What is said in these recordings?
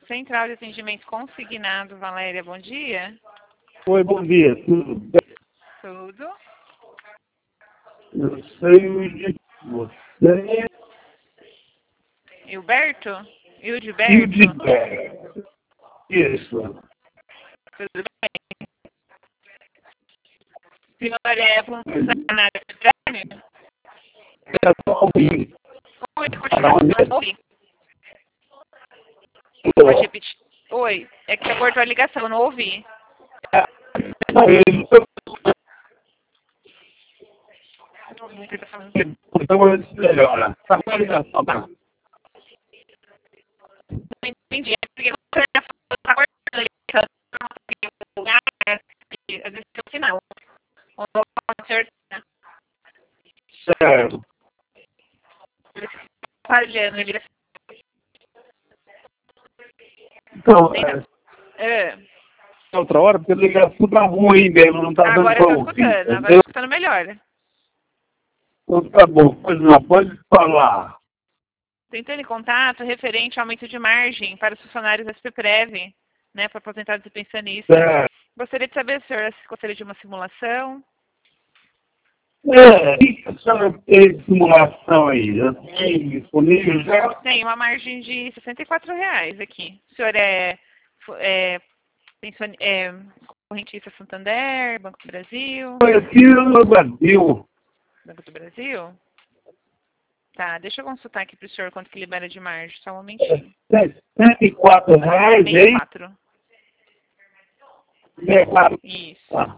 Central de Atendimento Consignado, Valéria, bom dia. Oi, bom dia. Tudo bem? Tudo? Eu sei de você Hilberto? e Hildeberto? de Bé. Isso. Tudo bem? Senhor é funcionário de Grêmio? Eu estou ouvindo. Oi, pode ouvir. Pode repetir. Oi, é que você cortou a ligação, não ouvi. Então, isso melhora. Tá com a ligação, tá? Não entendi. É porque você está cortando a ligação, não tem um lugar, às vezes tem um sinal. O senhor está Certo. falhando a ligação. Então, outra hora, porque a ligação tá ruim mesmo, não tá dando Agora pra eu estou ouvir, escutando, agora eu entendeu? estou escutando melhor. Então tá bom, pois não, pode falar. Tentando em contato referente ao aumento de margem para os funcionários da SPPREV, né, para aposentados e pensionistas. Certo. Gostaria de saber, senhor, se gostaria de uma simulação. A senhora tem simulação aí? Já tem disponível já? Tem uma margem de R$ 64 aqui. O senhor é correntista Santander, Banco do Brasil? Foi aqui no Brasil. Banco do Brasil? Tá, deixa eu consultar aqui para o senhor quanto que libera de margem, só um momentinho. R$ 64, hein? 64. 64. Isso. Tá.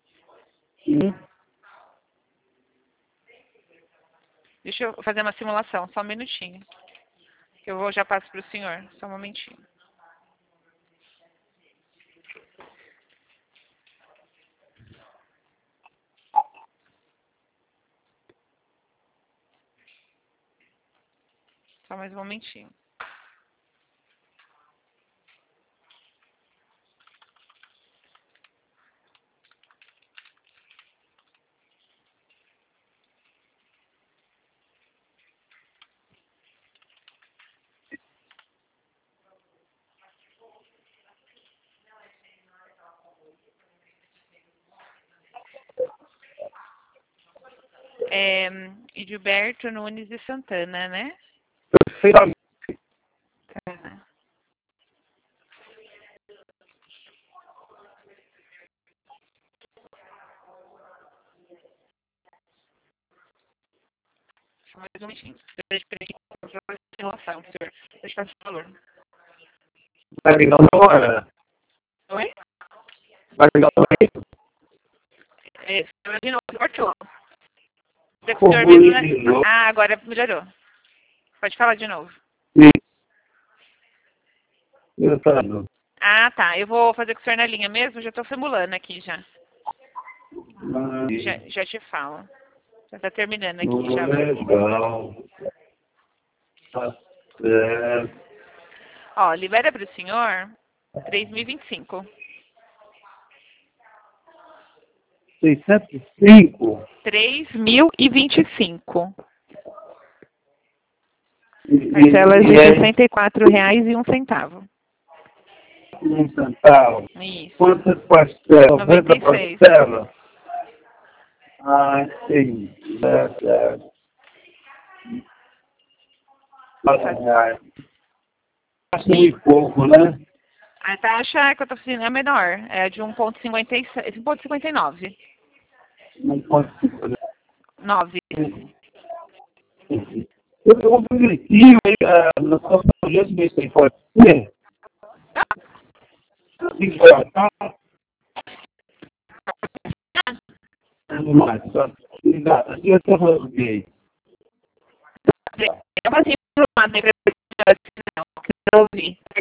Deixa eu fazer uma simulação, só um minutinho. Já passo para o senhor, só um momentinho. Só mais um momentinho. Edilberto Nunes de Santana, né? Perfeitamente. Tá. Só mais um momentinho. Deixa eu aqui para simulação, senhor. Deixa eu fazer o valor. Vai ligar uma hora. Oi? Vai ligar também? De novo, cortou. O senhor mesmo, né? Ah, agora melhorou. Pode falar de novo. Sim. Exato. Ah, tá. Eu vou fazer com o senhor na linha mesmo. Já estou simulando aqui já. Já te falo. Já está terminando aqui já. Legal. Tá certo. Ó, libera para o senhor 3.025. 605. 3.025. Parcelas de R$ 64,01. Um centavo. Isso. Quantas parcelas? 96. Parcelas? Ah, entendi. Certo. Assim e pouco, né? A taxa que eu estou fazendo é menor. É de 1,59. Não pode ser. 9. Eu vou um direitinho aí, na sua projeto desse aí, pode ser? Sim, tá? Vamos lá, só. Obrigado. Eu estou falando gay. Eu passei por uma não ouvi.